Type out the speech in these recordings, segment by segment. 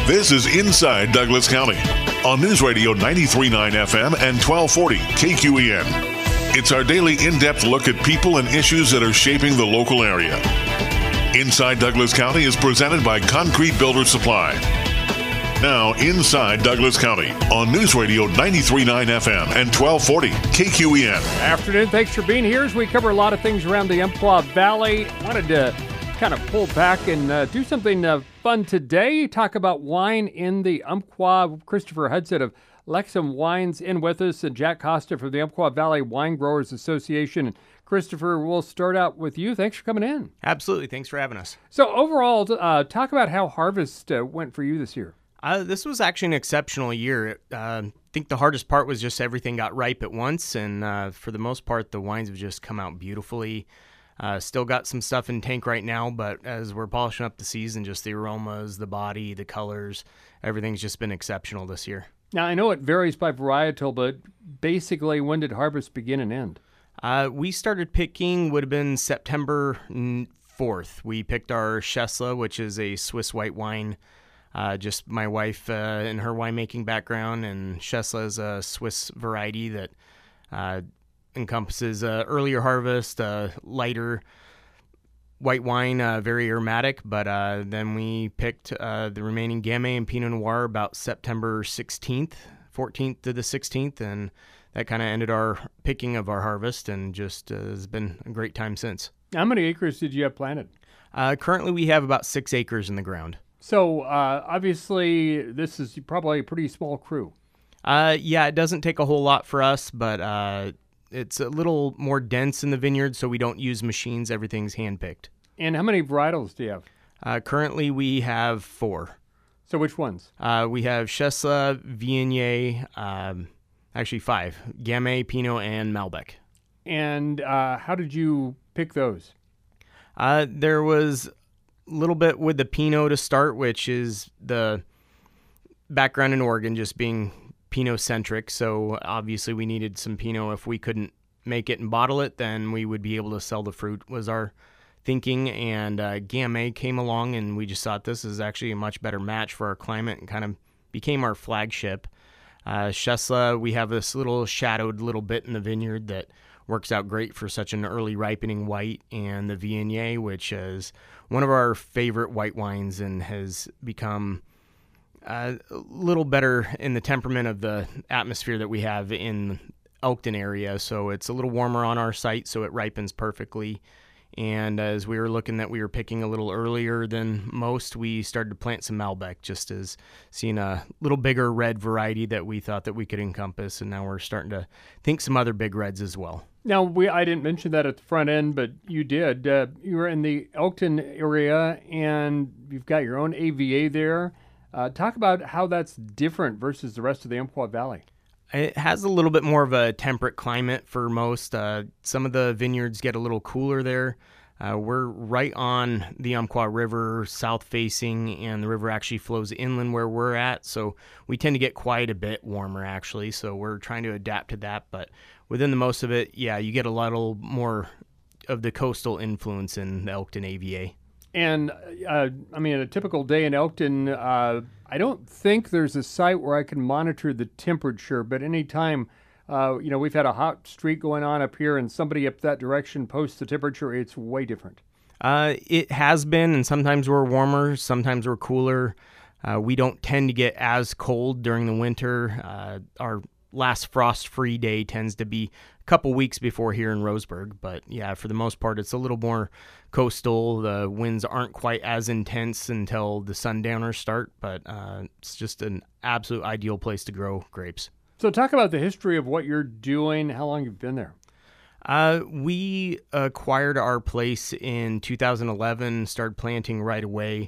This is Inside Douglas County on News Radio 93.9 FM and 1240 KQEN. It's our daily in-depth look at people and issues that are shaping the local area. Inside Douglas County is presented by Concrete Builder Supply. Now, Inside Douglas County on News Radio 93.9 FM and 1240 KQEN. Afternoon. Thanks for being here as we cover a lot of things around the Umpqua Valley. Wanted to kind of pull back and do something fun today. Talk about wine in the Umpqua. Christopher Hudson of Lexham Wines in with us, and Jack Costa from the Umpqua Valley Wine Growers Association. And Christopher, we'll start out with you. Thanks for coming in. Absolutely. Thanks for having us. So overall, talk about how harvest went for you this year. This was actually an exceptional year. I think the hardest part was just everything got ripe at once, and for the most part, the wines have just come out beautifully. Still got some stuff in tank right now, but as we're polishing up the season, just the aromas, the body, the colors, everything's just been exceptional this year. Now, I know it varies by varietal, but basically, when did harvest begin and end? We started picking, would have been September 4th. We picked our Chesla, which is a Swiss white wine. Just my wife and her winemaking background, and Chesla is a Swiss variety that encompasses earlier harvest, lighter white wine, very aromatic. But then we picked the remaining Gamay and Pinot Noir about September 14th to the 16th, and that kind of ended our picking of our harvest, and just has been a great time since. How many acres did you have planted? Currently, we have about 6 acres in the ground. So, obviously, this is probably a pretty small crew. Yeah, it doesn't take a whole lot for us, but it's a little more dense in the vineyard, so we don't use machines. Everything's hand-picked. And how many varietals do you have? Currently, we have 4. So which ones? We have Chesla, Viognier, actually 5, Gamay, Pinot, and Malbec. And how did you pick those? There was a little bit with the Pinot to start, which is the background in Oregon just being Pinot-centric, so obviously we needed some Pinot. If we couldn't make it and bottle it, then we would be able to sell the fruit, was our thinking. And Gamay came along, and we just thought this is actually a much better match for our climate, and kind of became our flagship. Chesla, we have this little shadowed little bit in the vineyard that works out great for such an early ripening white, and the Viognier, which is one of our favorite white wines and has become a little better in the temperament of the atmosphere that we have in Elkton area. So it's a little warmer on our site, so it ripens perfectly. And as we were looking that we were picking a little earlier than most, we started to plant some Malbec, just as seeing a little bigger red variety that we thought that we could encompass. And now we're starting to think some other big reds as well. Now, I didn't mention that at the front end, but you did. You were in the Elkton area, and you've got your own AVA there. Talk about how that's different versus the rest of the Umpqua Valley. It has a little bit more of a temperate climate for most. Some of the vineyards get a little cooler there. We're right on the Umpqua River, south-facing, and the river actually flows inland where we're at, so we tend to get quite a bit warmer, actually, so we're trying to adapt to that. But within the most of it, yeah, you get a little more of the coastal influence in the Elkton AVA. And, a typical day in Elkton, I don't think there's a site where I can monitor the temperature, but anytime, we've had a hot streak going on up here and somebody up that direction posts the temperature, it's way different. It has been, and sometimes we're warmer, sometimes we're cooler. We don't tend to get as cold during the winter. Our last frost-free day tends to be a couple weeks before here in Roseburg. But yeah, for the most part, it's a little more coastal. The winds aren't quite as intense until the sundowners start, but it's just an absolute ideal place to grow grapes. So talk about the history of what you're doing, how long you've been there. We acquired our place in 2011, started planting right away.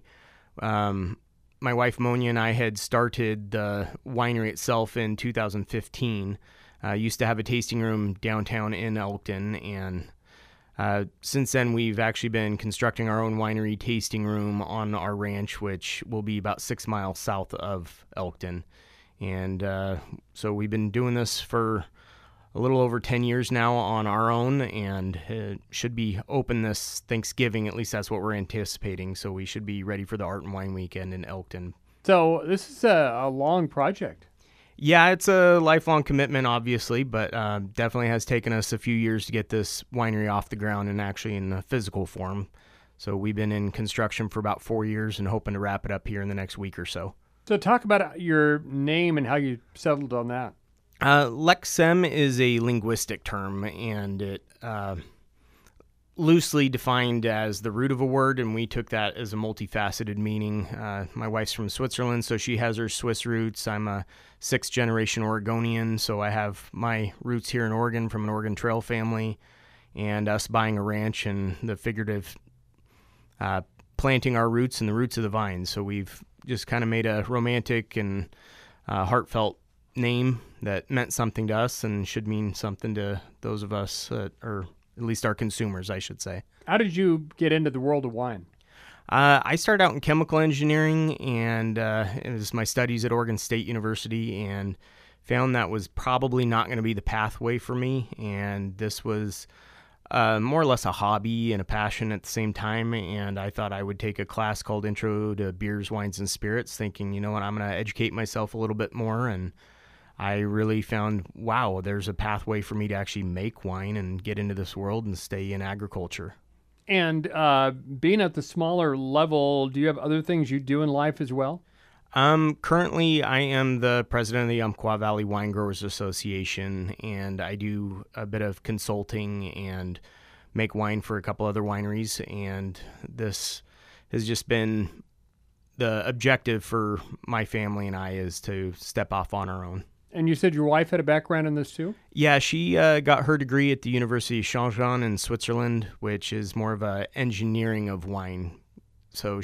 My wife Monia and I had started the winery itself in 2015. Used to have a tasting room downtown in Elkton, and since then we've actually been constructing our own winery tasting room on our ranch, which will be about 6 miles south of Elkton. And so we've been doing this for a little over 10 years now on our own, and it should be open this Thanksgiving. At least that's what we're anticipating. So we should be ready for the Art and Wine Weekend in Elkton. So this is a long project. Yeah, it's a lifelong commitment, obviously, but definitely has taken us a few years to get this winery off the ground and actually in a physical form. So we've been in construction for about 4 years and hoping to wrap it up here in the next week or so. So talk about your name and how you settled on that. Lexem is a linguistic term, and it loosely defined as the root of a word, and we took that as a multifaceted meaning. My wife's from Switzerland, so she has her Swiss roots. I'm a sixth-generation Oregonian, so I have my roots here in Oregon from an Oregon Trail family, and us buying a ranch and the figurative planting our roots in the roots of the vines. So we've just kind of made a romantic and heartfelt name that meant something to us and should mean something to those of us, or at least our consumers, I should say. How did you get into the world of wine? I started out in chemical engineering, and it was my studies at Oregon State University, and found that was probably not going to be the pathway for me. And this was more or less a hobby and a passion at the same time. And I thought I would take a class called Intro to Beers, Wines, and Spirits, thinking, you know what, I'm going to educate myself a little bit more. And I really found, wow, there's a pathway for me to actually make wine and get into this world and stay in agriculture. And being at the smaller level, do you have other things you do in life as well? Currently, I am the president of the Umpqua Valley Wine Growers Association, and I do a bit of consulting and make wine for a couple other wineries, and this has just been the objective for my family and I, is to step off on our own. And you said your wife had a background in this too? Yeah, she got her degree at the University of Changchun in Switzerland, which is more of a engineering of wine. So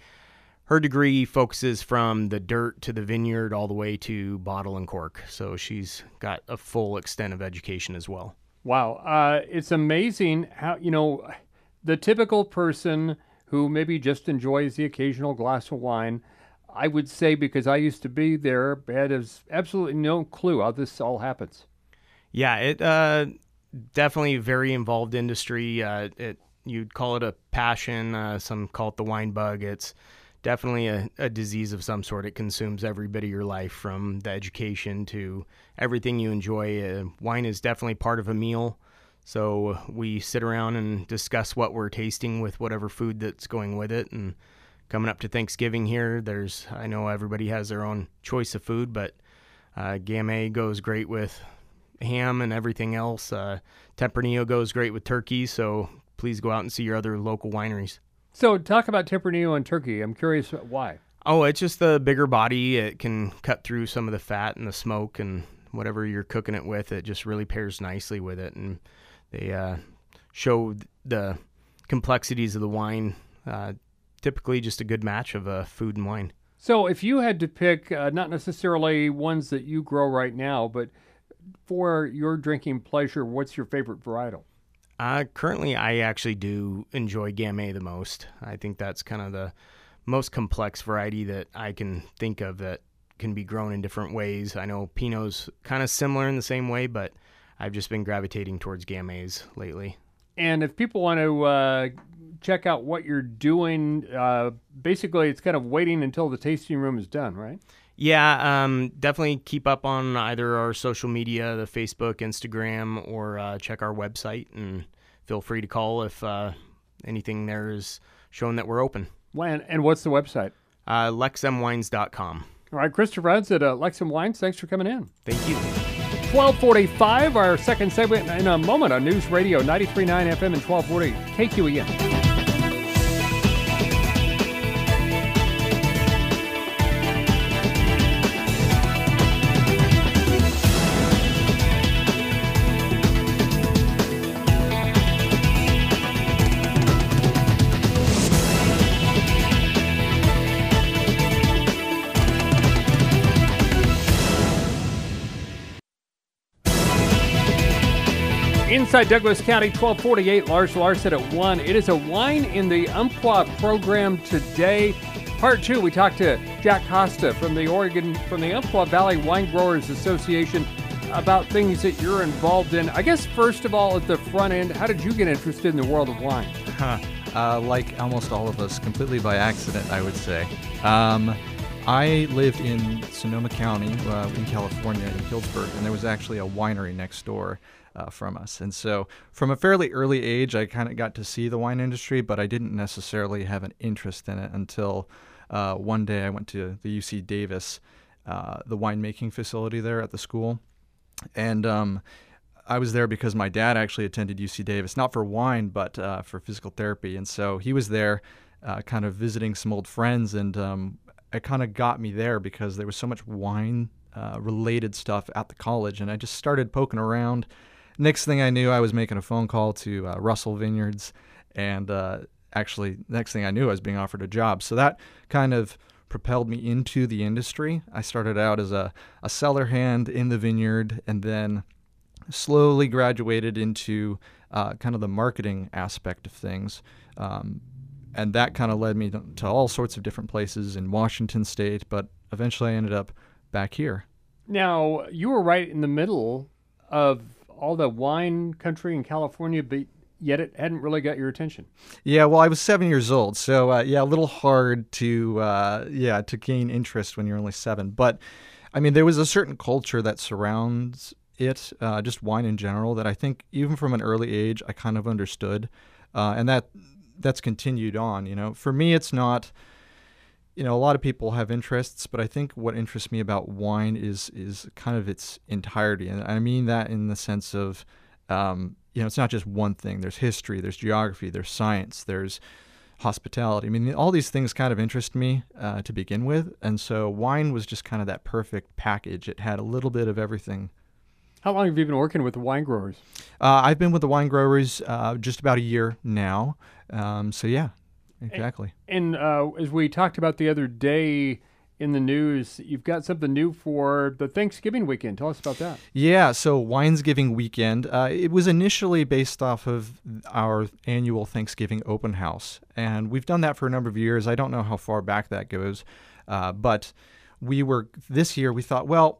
her degree focuses from the dirt to the vineyard all the way to bottle and cork. So she's got a full extent of education as well. Wow. It's amazing how, the typical person who maybe just enjoys the occasional glass of wine, I would say, because I used to be there, had absolutely no clue how this all happens. Yeah, it definitely a very involved industry. You'd call it a passion. Some call it the wine bug. It's definitely a disease of some sort. It consumes every bit of your life, from the education to everything you enjoy. Wine is definitely part of a meal. So we sit around and discuss what we're tasting with whatever food that's going with it. And coming up to Thanksgiving here, I know everybody has their own choice of food, but Gamay goes great with ham and everything else. Tempranillo goes great with turkey, so please go out and see your other local wineries. So talk about Tempranillo and turkey. I'm curious why. Oh, it's just the bigger body. It can cut through some of the fat and the smoke, and whatever you're cooking it with, it just really pairs nicely with it. And they show the complexities of the wine. Typically just a good match of food and wine. So if you had to pick, not necessarily ones that you grow right now, but for your drinking pleasure, what's your favorite varietal? Currently, I actually do enjoy Gamay the most. I think that's kind of the most complex variety that I can think of that can be grown in different ways. I know Pinot's kind of similar in the same way, but I've just been gravitating towards Gamays lately. And if people want to check out what you're doing, basically it's kind of waiting until the tasting room is done, right? Yeah, definitely keep up on either our social media, the Facebook, Instagram, or check our website, and feel free to call if anything there is showing that we're open. And what's the website? LexemWines.com. All right, Christopher Hudson at Lexem Wines, thanks for coming in. Thank you. 1245, our second segment in a moment on News Radio 93.9 FM and 1240 KQEN. Inside Douglas County, 1248, Lars Larson at 1. It is a Wine in the Umpqua program today. Part 2, we talked to Jack Costa from the Umpqua Valley Wine Growers Association about things that you're involved in. I guess, first of all, at the front end, how did you get interested in the world of wine? Like almost all of us, completely by accident, I would say. I lived in Sonoma County in California, in Healdsburg, and there was actually a winery next door from us. And so from a fairly early age, I kind of got to see the wine industry, but I didn't necessarily have an interest in it until one day I went to the UC Davis, the winemaking facility there at the school. And I was there because my dad actually attended UC Davis, not for wine, but for physical therapy. And so he was there kind of visiting some old friends, and it kind of got me there because there was so much wine related stuff at the college, and I just started poking around. Next thing I knew, I was making a phone call to Russell Vineyards, and actually next thing I knew, I was being offered a job. So that kind of propelled me into the industry. I started out as a cellar hand in the vineyard, and then slowly graduated into kind of the marketing aspect of things. And that kind of led me to all sorts of different places in Washington State, but eventually I ended up back here. Now, you were right in the middle of all the wine country in California, but yet it hadn't really got your attention. Yeah, well, I was 7 years old, so a little hard to gain interest when you're only 7. But, I mean, there was a certain culture that surrounds it, just wine in general, that I think even from an early age I kind of understood, and that's continued on. For me, it's not, a lot of people have interests, but I think what interests me about wine is kind of its entirety. And I mean that in the sense of, it's not just one thing. There's history, there's geography, there's science, there's hospitality. I mean, all these things kind of interest me to begin with. And so wine was just kind of that perfect package. It had a little bit of everything. How long have you been working with the wine growers? I've been with the wine growers just about a year now. So yeah, exactly. And as we talked about the other day in the news, you've got something new for the Thanksgiving weekend. Tell us about that. Yeah, so Winesgiving weekend. It was initially based off of our annual Thanksgiving open house, and we've done that for a number of years. I don't know how far back that goes, but this year we thought, well,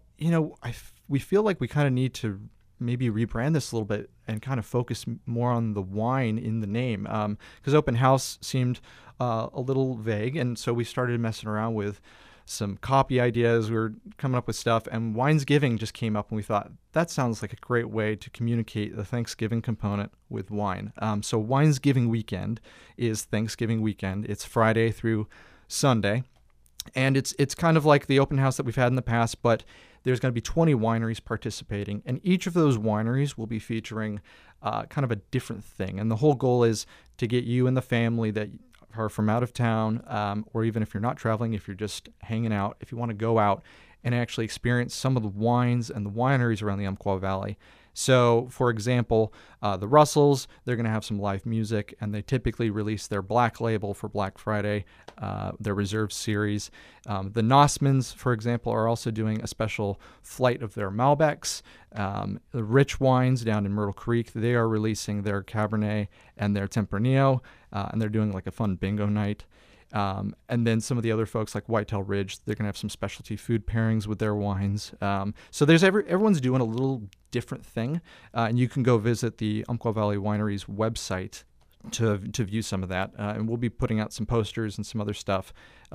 we feel like we kind of need to maybe rebrand this a little bit and kind of focus more on the wine in the name, because open house seemed a little vague, and so we started messing around with some copy ideas. We were coming up with stuff, and Winesgiving just came up, and we thought that sounds like a great way to communicate the Thanksgiving component with wine. So Winesgiving weekend is Thanksgiving weekend. It's Friday through Sunday, and it's kind of like the open house that we've had in the past, but there's going to be 20 wineries participating, and each of those wineries will be featuring kind of a different thing. And the whole goal is to get you and the family that are from out of town, or even if you're not traveling, if you're just hanging out, if you want to go out and actually experience some of the wines and the wineries around the Umpqua Valley. So, for example, the Russells, they're going to have some live music, and they typically release their Black Label for Black Friday, their Reserve Series. The Nossmans, for example, are also doing a special flight of their Malbecs. The Rich Wines down in Myrtle Creek, they are releasing their Cabernet and their Tempranillo, and they're doing like a fun bingo night. And then some of the other folks like Whitetail Ridge, they're going to have some specialty food pairings with their wines. So there's everyone's doing a little different thing, and you can go visit the Umpqua Valley Winery's website to view some of that. And we'll be putting out some posters and some other stuff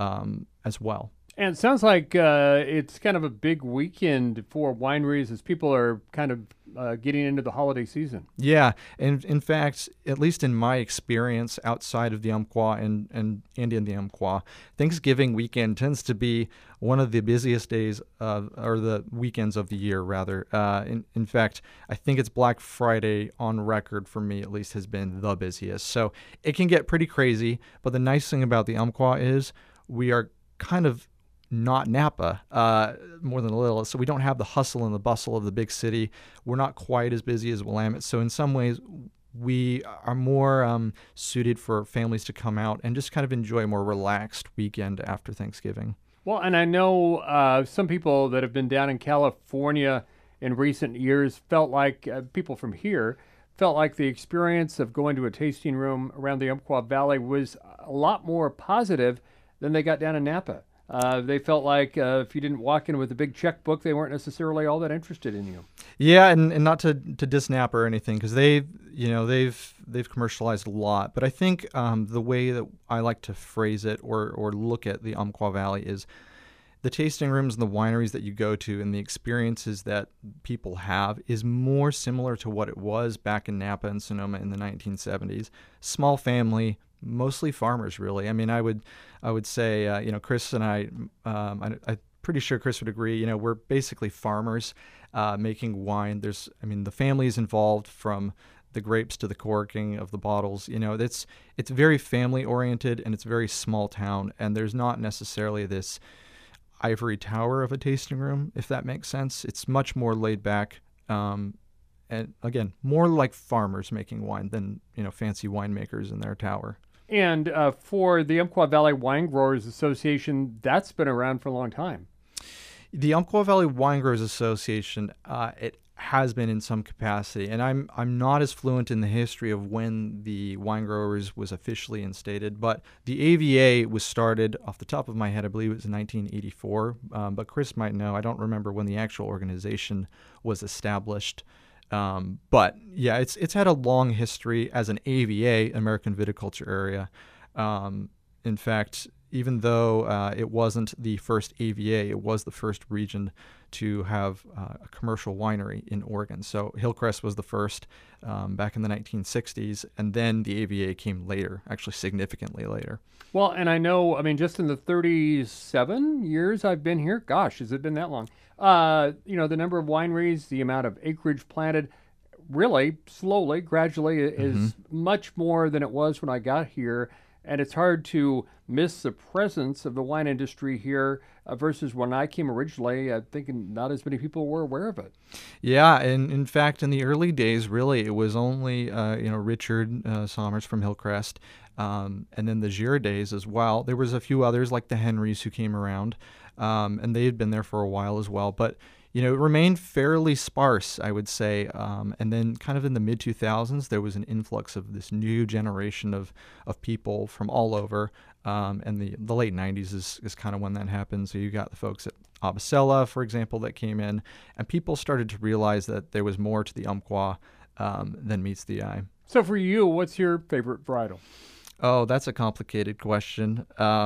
as well. And it sounds like it's kind of a big weekend for wineries as people are kind of getting into the holiday season. Yeah, and in fact, at least in my experience outside of the Umpqua and in the Umpqua, Thanksgiving weekend tends to be one of the busiest days or the weekends of the year, rather. In fact, I think it's Black Friday on record for me, at least, has been the busiest. So it can get pretty crazy, but the nice thing about the Umpqua is we are kind of not Napa, more than a little. So we don't have the hustle and the bustle of the big city. We're not quite as busy as Willamette. So in some ways, we are more suited for families to come out and just kind of enjoy a more relaxed weekend after Thanksgiving. Well, and I know some people that have been down in California in recent years felt like, people from here, felt like the experience of going to a tasting room around the Umpqua Valley was a lot more positive than they got down in Napa. They felt like if you didn't walk in with a big checkbook, they weren't necessarily all that interested in you. Yeah, and not to diss Napa or anything, because they've commercialized a lot. But I think the way that I like to phrase it or look at the Umpqua Valley is the tasting rooms and the wineries that you go to and the experiences that people have is more similar to what it was back in Napa and Sonoma in the 1970s. Small family, mostly farmers, really. I mean, I would say, Chris and I'm pretty sure Chris would agree. We're basically farmers making wine. The family is involved from the grapes to the corking of the bottles. It's very family oriented, and it's very small town, and there's not necessarily this ivory tower of a tasting room, if that makes sense. It's much more laid back, and again, more like farmers making wine than fancy winemakers in their tower. And for the Umpqua Valley Wine Growers Association, that's been around for a long time. The Umpqua Valley Wine Growers Association, it has been in some capacity, and I'm not as fluent in the history of when the Wine Growers was officially instated, but the AVA was started, off the top of my head, I believe it was in 1984, but Chris might know. I don't remember when the actual organization was established, but yeah, it's had a long history as an AVA, American Viticulture Area. In fact, even though it wasn't the first AVA, it was the first region to have a commercial winery in Oregon. So Hillcrest was the first back in the 1960s, and then the AVA came later, actually significantly later. Well, and I know, just in the 37 years I've been here, gosh, has it been that long? The number of wineries, the amount of acreage planted, really, slowly, gradually, is much more than it was when I got here. And it's hard to miss the presence of the wine industry here versus when I came originally. I think not as many people were aware of it. Yeah, and in fact, in the early days, really, it was only Richard Sommers from Hillcrest, and then the Gier days as well. There was a few others like the Henrys who came around, and they had been there for a while as well. But it remained fairly sparse, I would say. And then kind of in the mid-2000s, there was an influx of this new generation of people from all over. And the late 90s is kind of when that happened. So you got the folks at Abasella, for example, that came in. And people started to realize that there was more to the Umpqua than meets the eye. So for you, what's your favorite varietal? Oh, that's a complicated question.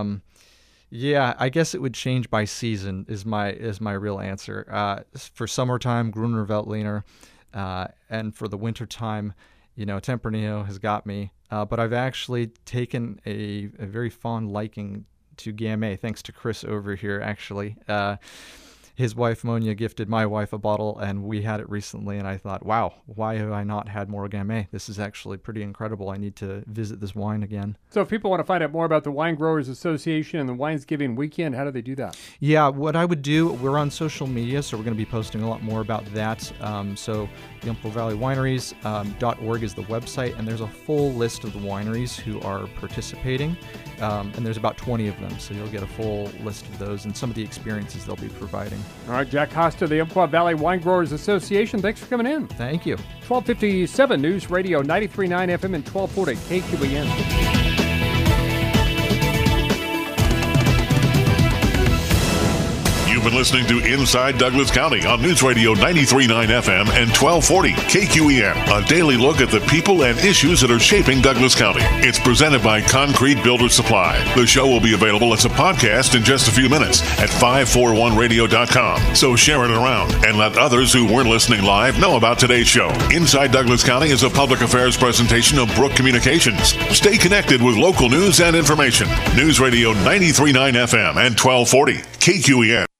Yeah, I guess it would change by season is my real answer. For summertime, Gruner Veltliner, and for the wintertime, Tempranillo has got me. But I've actually taken a very fond liking to Gamay, thanks to Chris over here, actually. His wife, Monia, gifted my wife a bottle, and we had it recently, and I thought, wow, why have I not had more Gamay? This is actually pretty incredible. I need to visit this wine again. So if people want to find out more about the Wine Growers Association and the Winesgiving Weekend, how do they do that? Yeah, what I would do, we're on social media, so we're going to be posting a lot more about that. So the Umpqua Valley Wineries.org is the website, and there's a full list of the wineries who are participating, and there's about 20 of them, so you'll get a full list of those and some of the experiences they'll be providing. All right, Jack Costa, the Umpqua Valley Wine Growers Association, thanks for coming in. Thank you. 1257 News Radio, 93.9 FM and 1240 KQEN. You've been listening to Inside Douglas County on News Radio 93.9 FM and 1240 KQEN, a daily look at the people and issues that are shaping Douglas County. It's presented by Concrete Builder Supply. The show will be available as a podcast in just a few minutes at 541radio.com. So share it around and let others who weren't listening live know about today's show. Inside Douglas County is a public affairs presentation of Brook Communications. Stay connected with local news and information. News Radio 93.9 FM and 1240 KQEN.